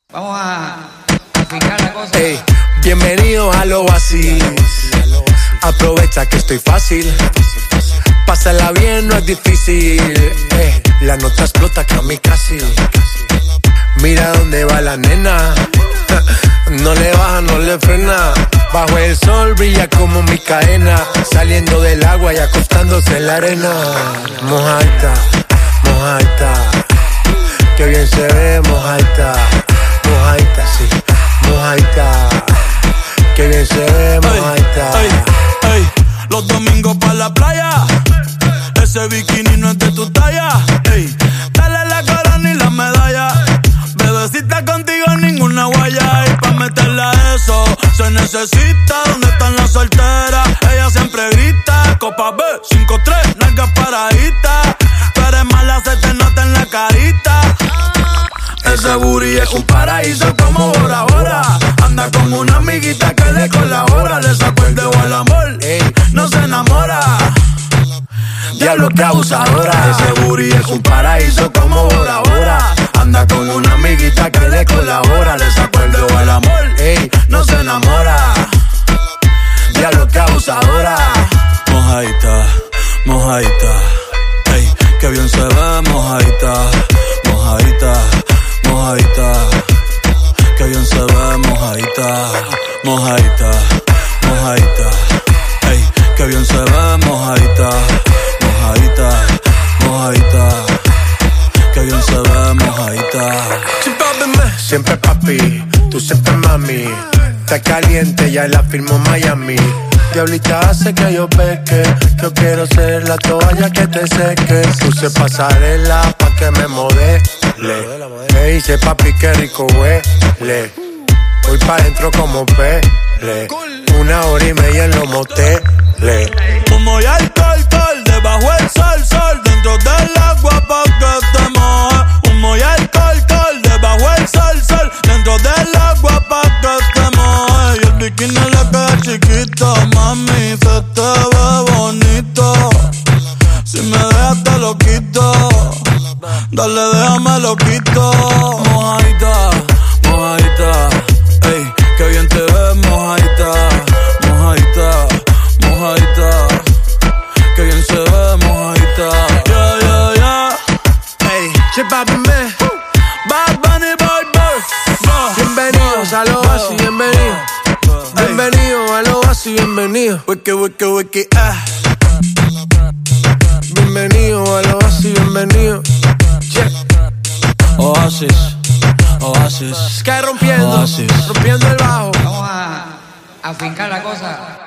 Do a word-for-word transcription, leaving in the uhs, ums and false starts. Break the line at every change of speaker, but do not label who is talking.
Vamos a, a fijar la cosa.
Hey, bienvenido al Oasis. Aprovecha que estoy fácil. Pásala bien, no es difícil. Hey, la nota explota kamikaze. Mira dónde va la nena. No le baja, no le frena. Bajo el sol brilla como mi cadena. Saliendo del agua y acostándose en la arena. Mojaita, mojaita. Qué bien se ve, mojaita. Mojaita, sí, mojaita. Qué bien se ve, mojaita.
Ey, ey, ey. Los domingos pa' la playa. Ese bikini no es de tu talla. Ey, dale la corona y la medalla. Bebecita, contigo ninguna guaya. Y pa' meterla a eso se necesita. ¿Dónde están las solteras? Ella siempre grita. Copa B, cinco tres, nalgas paraditas. Tú eres mala, se te nota en la carita. Ese booty es un paraíso como Bora Bora. Anda con una amiguita que le colabora. Le sacó el dedo al amor, ey, no se enamora. Diablo que abusadora. Ese booty es un paraíso como Bora Bora. Anda con una amiguita que le colabora. Le sacó el dedo al amor, ey, no se enamora. Diablo que abusadora. Mojaita, mojaita, ey, que bien se ve, mojaita, mojaita, mojaita, que bien se ve, mojaita, mojaita, mojaita, ey, que bien se ve, mojaita, mojaita, mojaita, que bien se ve, mojaita.
Siempre papi, tú siempre mami. Está caliente, ya la firmó Miami. Diablita hace que yo peque. Yo quiero ser la toalla que te seque. Puse pasarela pa' que me modele. Me dice papi que rico huele. Voy pa' dentro como pele. Una hora y media en los moteles.
Humo y alcohol, alcohol, debajo el sol, sol. Dentro del agua pa' que te moje. Humo y alcohol, alcohol, debajo el sol, sol. Dentro del agua pa' que te moje. Y el bikini le queda chiquito, mami, se te ve bonito. Si me dejas te lo quito. Dale, déjame lo quito. Mojaita, mojaita, ey, que bien te ves, mojaita, mojaita, mojaita, que bien se ve, mojaita. Yeah, yeah, yeah.
Hey, che papi me.
Bad Bunny, boy, boy. Uh,
Bienvenidos al Oasis, bienvenido. Bienvenido al Oasis, bienvenido.
Wiki, wiki, wiki, ah.
Bienvenido al Oasis, bienvenido. Yeah.
Oasis, Oasis.
Sky rompiendo,
Oasis.
rompiendo el bajo.
Vamos a, a fincar la cosa.